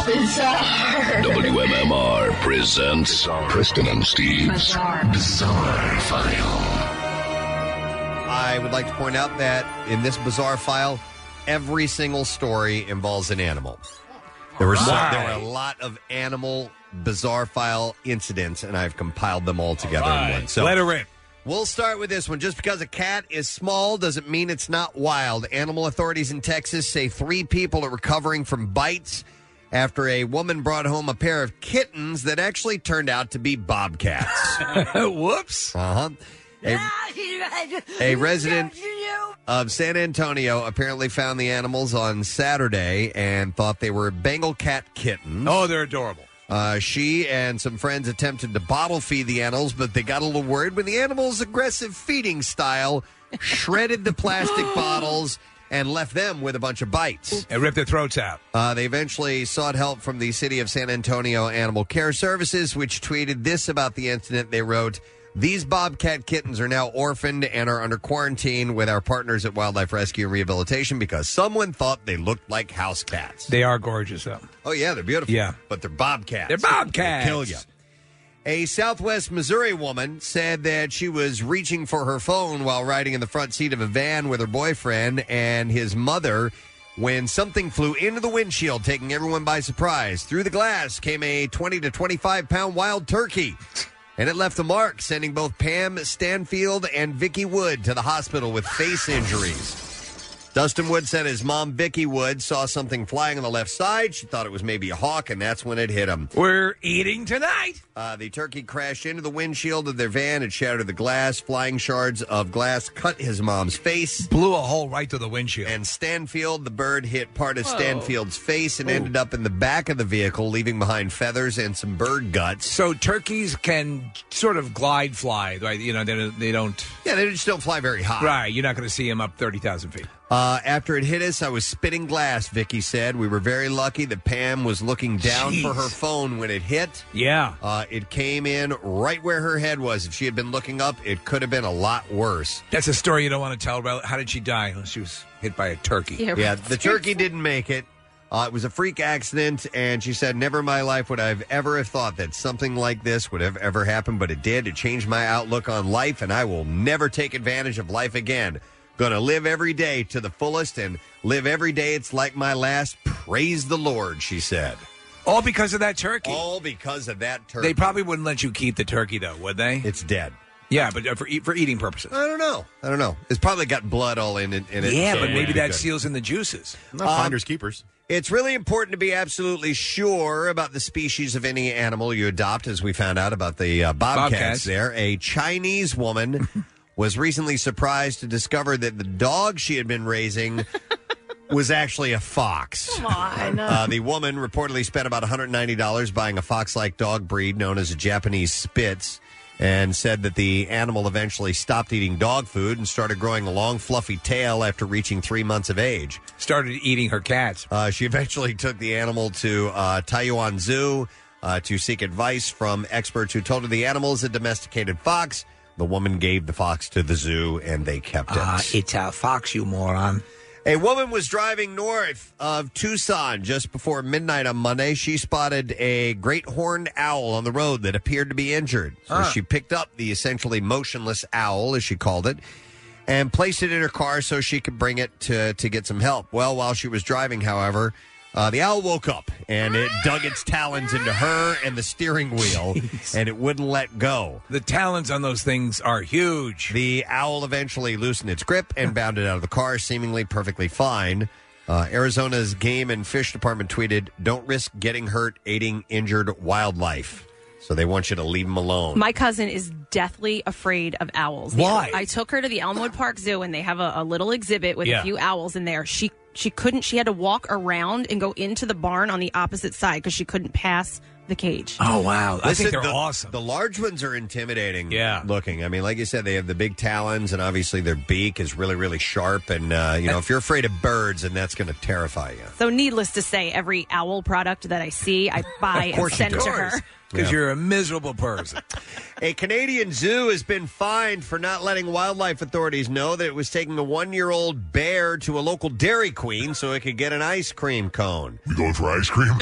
Bizarre. WMMR presents Preston and Steve's Bizarre File. I would like to point out that in this Bizarre File, every single story involves an animal. There were a lot of animal Bizarre File incidents, and I've compiled them all together in one. So let her rip. We'll start with this one. Just because a cat is small doesn't mean it's not wild. Animal authorities in Texas say 3 people are recovering from bites after a woman brought home a pair of kittens that actually turned out to be bobcats. Whoops. Uh-huh. A resident of San Antonio apparently found the animals on Saturday and thought they were Bengal cat kittens. Oh, they're adorable. She and some friends attempted to bottle feed the animals, but they got a little worried when the animals' aggressive feeding style shredded the plastic bottles and left them with a bunch of bites. And ripped their throats out. They eventually sought help from the City of San Antonio Animal Care Services, which tweeted this about the incident. They wrote, "These bobcat kittens are now orphaned and are under quarantine with our partners at Wildlife Rescue and Rehabilitation because someone thought they looked like house cats." They are gorgeous, though. Oh, yeah, they're beautiful. Yeah. But they're bobcats. They're bobcats. They'll kill you. A Southwest Missouri woman said that she was reaching for her phone while riding in the front seat of a van with her boyfriend and his mother when something flew into the windshield, taking everyone by surprise. Through the glass came a 20 to 25-pound wild turkey. And it left a mark, sending both Pam Stanfield and Vicky Wood to the hospital with face injuries. Dustin Wood said his mom, Vicky Wood, saw something flying on the left side. She thought it was maybe a hawk, and that's when it hit him. We're eating tonight. The turkey crashed into the windshield of their van and shattered the glass. Flying shards of glass cut his mom's face. Blew a hole right through the windshield. And Stanfield, the bird, hit part of Stanfield's face and ended up in the back of the vehicle, leaving behind feathers and some bird guts. So turkeys can sort of glide fly, right? You know, they don't... Yeah, they just don't fly very high. Right, you're not going to see them up 30,000 feet. After it hit us, I was spitting glass, Vicky said. We were very lucky that Pam was looking down for her phone when it hit. Yeah. It came in right where her head was. If she had been looking up, it could have been a lot worse. That's a story you don't want to tell about. How did she die? She was hit by a turkey. Yeah, the turkey didn't make it. It was a freak accident, and she said, never in my life would I have ever have thought that something like this would have ever happened, but it did. It changed my outlook on life, and I will never take advantage of life again. Going to live every day to the fullest and live every day it's like my last. Praise the Lord, she said. All because of that turkey? All because of that turkey. They probably wouldn't let you keep the turkey, though, would they? It's dead. Yeah, but for eating purposes. I don't know. It's probably got blood all in it. Yeah, so but maybe that good. seals in the juices. Not finders keepers. It's really important to be absolutely sure about the species of any animal you adopt, as we found out about the bobcats there. A Chinese woman was recently surprised to discover that the dog she had been raising was actually a fox. Come on. The woman reportedly spent about $190 buying a fox-like dog breed known as a Japanese Spitz, and said that the animal eventually stopped eating dog food and started growing a long, fluffy tail after reaching 3 months of age. Started eating her cats. She eventually took the animal to Taiyuan Zoo to seek advice from experts who told her the animal is a domesticated fox. The woman gave the fox to the zoo, and they kept it. It's a fox, you moron. A woman was driving north of Tucson just before midnight on Monday. She spotted a great horned owl on the road that appeared to be injured. So she picked up the essentially motionless owl, as she called it, and placed it in her car so she could bring it to get some help. Well, while she was driving, however, the owl woke up, and it dug its talons into her and the steering wheel, and it wouldn't let go. The talons on those things are huge. The owl eventually loosened its grip and bounded out of the car, seemingly perfectly fine. Arizona's Game and Fish Department tweeted, "Don't risk getting hurt aiding injured wildlife." So they want you to leave them alone. My cousin is deathly afraid of owls. Why? I took her to the Elmwood Park Zoo, and they have a little exhibit with a few owls in there. She couldn't. She had to walk around and go into the barn on the opposite side because she couldn't pass the cage. Oh, wow. I think they're the, awesome. The large ones are intimidating Yeah. looking. I mean, like you said, they have the big talons, and obviously their beak is really, really sharp. And, if you're afraid of birds, then that's going to terrify you. So needless to say, every owl product that I see, I buy and send to her. Because you're a miserable person. A Canadian zoo has been fined for not letting wildlife authorities know that it was taking a 1-year-old bear to a local Dairy Queen so it could get an ice cream cone. You going for ice cream?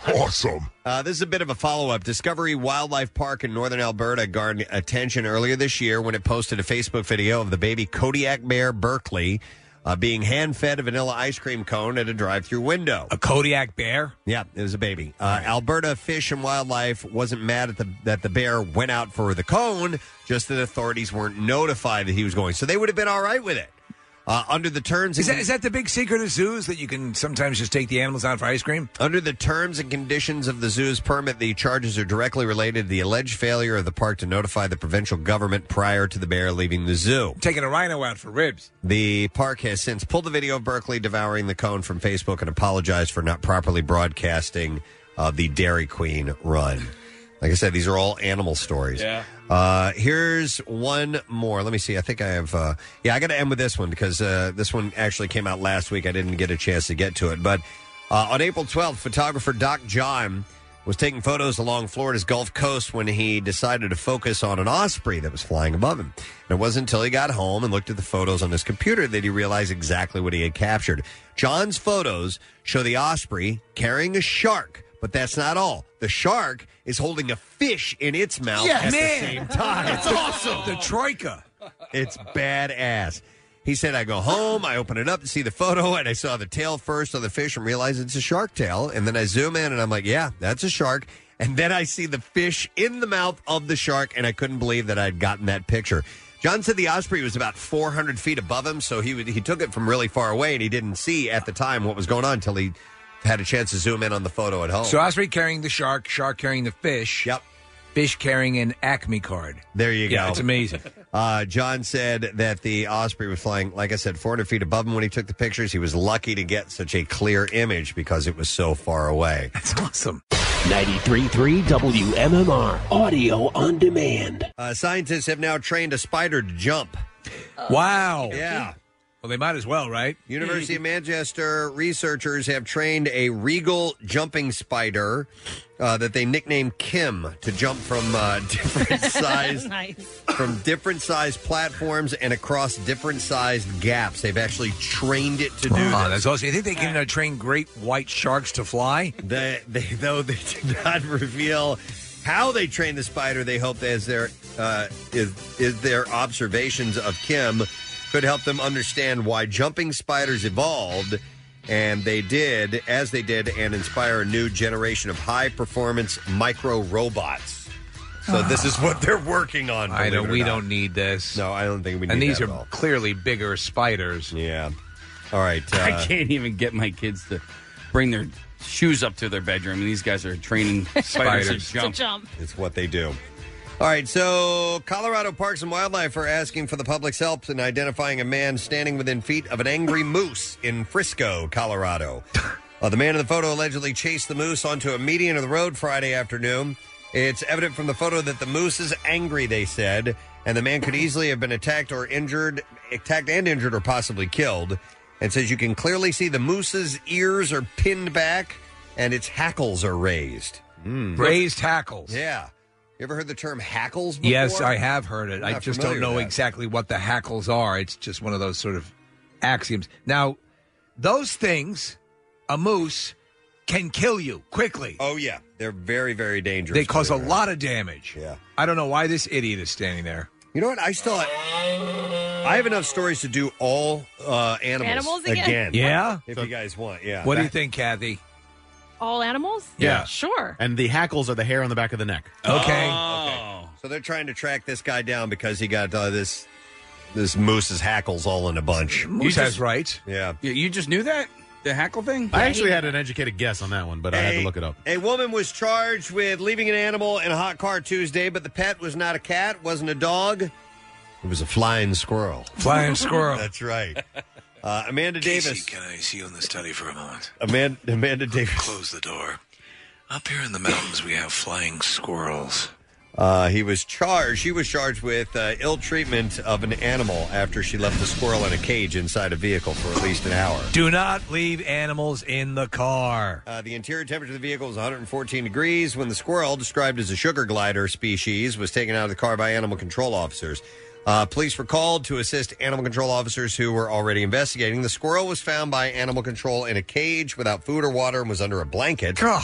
Awesome. This is a bit of a follow-up. Discovery Wildlife Park in northern Alberta garnered attention earlier this year when it posted a Facebook video of the baby Kodiak bear Berkeley being hand-fed a vanilla ice cream cone at a drive-through window. A Kodiak bear? Yeah, it was a baby. Alberta Fish and Wildlife wasn't mad at that the bear went out for the cone, just that authorities weren't notified that he was going. So they would have been all right with it. Under the terms... Is that the big secret of zoos, that you can sometimes just take the animals out for ice cream? Under the terms and conditions of the zoo's permit, the charges are directly related to the alleged failure of the park to notify the provincial government prior to the bear leaving the zoo. Taking a rhino out for ribs. The park has since pulled the video of Berkeley devouring the cone from Facebook and apologized for not properly broadcasting the Dairy Queen run. Like I said, these are all animal stories. Yeah. Here's one more. Let me see. I think I have... I got to end with this one because this one actually came out last week. I didn't get a chance to get to it. But on April 12th, photographer Doc John was taking photos along Florida's Gulf Coast when he decided to focus on an osprey that was flying above him. And it wasn't until he got home and looked at the photos on his computer that he realized exactly what he had captured. John's photos show the osprey carrying a shark. But that's not all. The shark is holding a fish in its mouth at the same time. It's awesome. The troika. It's badass. He said, I go home, I open it up to see the photo, and I saw the tail first of the fish and realized it's a shark tail. And then I zoom in, and I'm like, yeah, that's a shark. And then I see the fish in the mouth of the shark, and I couldn't believe that I'd gotten that picture. John said the osprey was about 400 feet above him, so he took it from really far away, and he didn't see at the time what was going on until he had a chance to zoom in on the photo at home. So osprey carrying the shark, shark carrying the fish. Yep. Fish carrying an Acme card. There you go. Yeah, it's amazing. John said that the osprey was flying, like I said, 400 feet above him when he took the pictures. He was lucky to get such a clear image because it was so far away. That's awesome. 93.3 WMMR, audio on demand. Scientists have now trained a spider to jump. Wow. Yeah. Well, they might as well, right? University of Manchester researchers have trained a regal jumping spider that they nicknamed Kim to jump from different sized platforms and across different sized gaps. They've actually trained it to do this. That's awesome. You think they can train great white sharks to fly? They did not reveal how they trained the spider. They hope that is their observations of Kim could help them understand why jumping spiders evolved, and they did, and inspire a new generation of high-performance micro-robots. So this is what they're working on. I know, we don't need this. No, I don't think we need that. And these at are all. clearly bigger spiders. Yeah. All right. I can't even get my kids to bring their shoes up to their bedroom, and these guys are training spiders to jump. It's what they do. All right, so Colorado Parks and Wildlife are asking for the public's help in identifying a man standing within feet of an angry moose in Frisco, Colorado. The man in the photo allegedly chased the moose onto a median of the road Friday afternoon. It's evident from the photo that the moose is angry, they said, and the man could easily have been attacked and injured or possibly killed. And says you can clearly see the moose's ears are pinned back and its hackles are raised. Raised hackles. Yeah. You ever heard the term hackles before? Yes, I have heard it. I just don't know that. exactly what the hackles are. It's just one of those sort of axioms. Now, those things, a moose, can kill you quickly. Oh, yeah. They're very, very dangerous. They cause a lot of damage. Yeah. I don't know why this idiot is standing there. You know what? I have enough stories to do all animals again. Yeah? If you guys want, yeah. What do you think, Kathy? All animals? Yeah. Sure. And the hackles are the hair on the back of the neck. Okay. Okay. So they're trying to track this guy down because he got this moose's hackles all in a bunch. Moose has rights. Yeah. You just knew that? The hackle thing? I actually had an educated guess on that one, but I had to look it up. A woman was charged with leaving an animal in a hot car Tuesday, but the pet was not a cat, wasn't a dog. It was a flying squirrel. Flying squirrel. That's right. Amanda Davis. Can I see you in the study for a moment? Amanda Davis. Close the door. Up here in the mountains, we have flying squirrels. She was charged with ill treatment of an animal after she left the squirrel in a cage inside a vehicle for at least an hour. Do not leave animals in the car. The interior temperature of the vehicle was 114 degrees when the squirrel, described as a sugar glider species, was taken out of the car by animal control officers. Police were called to assist animal control officers who were already investigating. The squirrel was found by animal control in a cage without food or water and was under a blanket.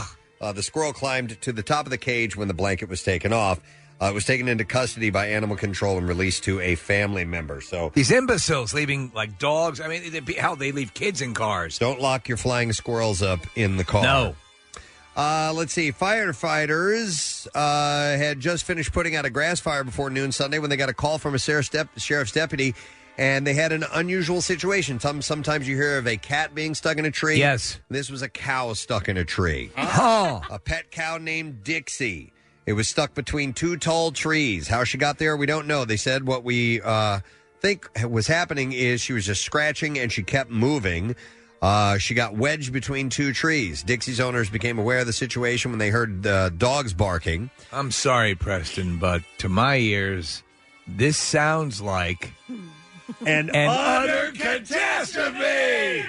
The squirrel climbed to the top of the cage when the blanket was taken off. It was taken into custody by animal control and released to a family member. So these imbeciles leaving like dogs. I mean, how they leave kids in cars. Don't lock your flying squirrels up in the car. No. Let's see. Firefighters had just finished putting out a grass fire before noon Sunday when they got a call from a sheriff's deputy, and they had an unusual situation. Sometimes you hear of a cat being stuck in a tree. Yes. This was a cow stuck in a tree. Oh. A pet cow named Dixie. It was stuck between two tall trees. How she got there, we don't know. They said what we think was happening is she was just scratching and she kept moving. She got wedged between two trees. Dixie's owners became aware of the situation when they heard dogs barking. I'm sorry, Preston, but to my ears, this sounds like an utter catastrophe.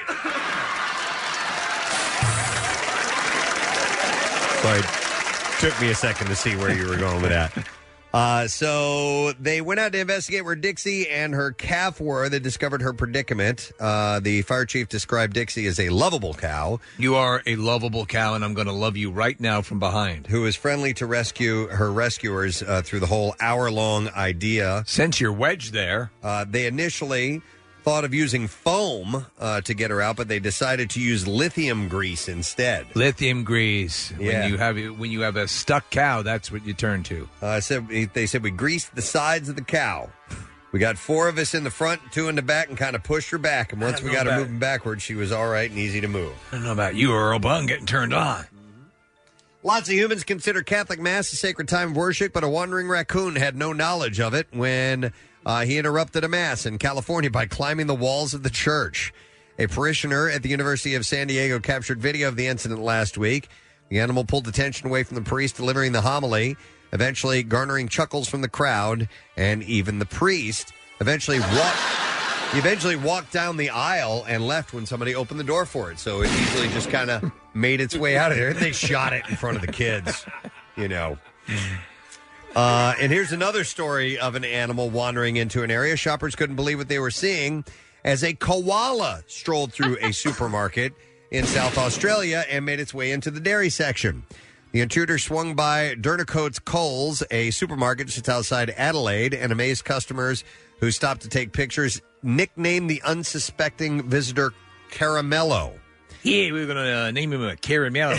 Sorry. Took me a second to see where you were going with that. So they went out to investigate where Dixie and her calf were. They discovered her predicament. The fire chief described Dixie as a lovable cow. You are a lovable cow, and I'm going to love you right now from behind. Who is friendly to rescue her rescuers through the whole hour-long idea. Since you're wedged there. They initially thought of using foam to get her out, but they decided to use lithium grease instead. Lithium grease. Yeah. When you have a stuck cow, that's what you turn to. They said we greased the sides of the cow. We got 4 of us in the front, 2 in the back, and kind of pushed her back. And once we got her moving backwards, she was all right and easy to move. I don't know about you, Earl, but I'm getting turned on. Lots of humans consider Catholic Mass a sacred time of worship, but a wandering raccoon had no knowledge of it when he interrupted a Mass in California by climbing the walls of the church. A parishioner at the University of San Diego captured video of the incident last week. The animal pulled attention away from the priest delivering the homily, eventually garnering chuckles from the crowd and even the priest. He eventually walked down the aisle and left when somebody opened the door for it. So it easily just kind of made its way out of there. They shot it in front of the kids, you know. And here's another story of an animal wandering into an area. Shoppers couldn't believe what they were seeing as a koala strolled through a supermarket in South Australia and made its way into the dairy section. The intruder swung by Dernicoats Coles, a supermarket just outside Adelaide, and amazed customers who stopped to take pictures. Nicknamed the unsuspecting visitor Caramello. Yeah, we're going to name him a Caramello.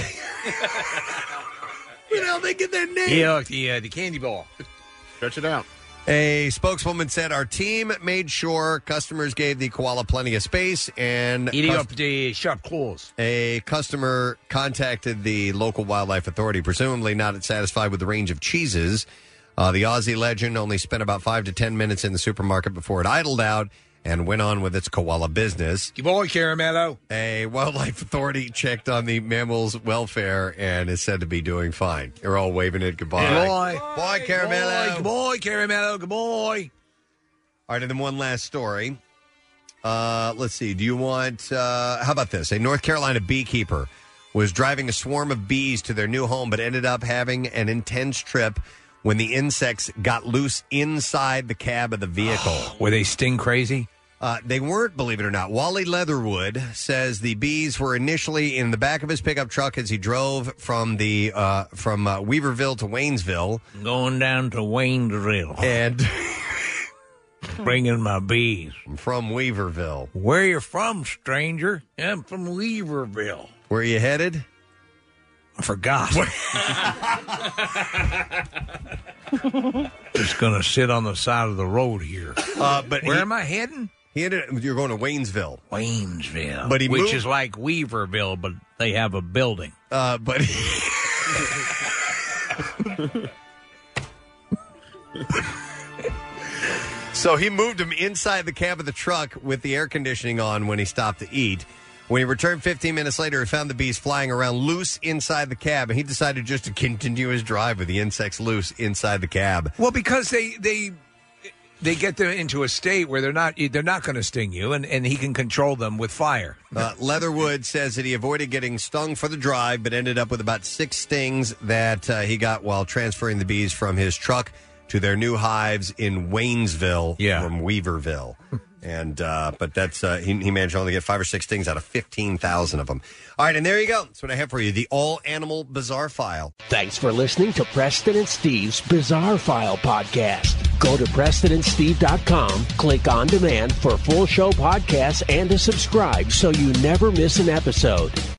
Where the hell they get their name? Yeah, the candy ball. Stretch it out. A spokeswoman said, our team made sure customers gave the koala plenty of space and eating up the sharp claws. A customer contacted the local wildlife authority, presumably not satisfied with the range of cheeses. The Aussie legend only spent about 5 to 10 minutes in the supermarket before it idled out and went on with its koala business. Good boy, Caramello. A wildlife authority checked on the mammal's welfare and is said to be doing fine. They're all waving it goodbye. Good boy. Boy, Caramello. Good boy, Caramello. Good boy. All right, and then one last story. Let's see. Do you want, how about this? A North Carolina beekeeper was driving a swarm of bees to their new home, but ended up having an intense trip when the insects got loose inside the cab of the vehicle. Were they sting crazy? They weren't, believe it or not. Wally Leatherwood says the bees were initially in the back of his pickup truck as he drove from Weaverville to Waynesville. Going down to Waynesville. And bringing my bees. From Weaverville. Where you from, stranger? I'm from Weaverville. Where are you headed? I forgot. Just going to sit on the side of the road here. But where am I heading? You're going to Waynesville. Waynesville. But which is like Weaverville, but they have a building. So he moved him inside the cab of the truck with the air conditioning on when he stopped to eat. When he returned 15 minutes later, he found the bees flying around loose inside the cab, and he decided just to continue his drive with the insects loose inside the cab. Well, because they get them into a state where they're not going to sting you, and he can control them with fire. Leatherwood says that he avoided getting stung for the drive, but ended up with about 6 stings that he got while transferring the bees from his truck to their new hives in Waynesville from Weaverville. And but that's he managed to only get 5 or 6 stings out of 15,000 of them. All right, and there you go. That's what I have for you, the all-animal bizarre file. Thanks for listening to Preston and Steve's Bizarre File podcast. Go to PrestonandSteve.com, click on demand for full show podcasts and to subscribe so you never miss an episode.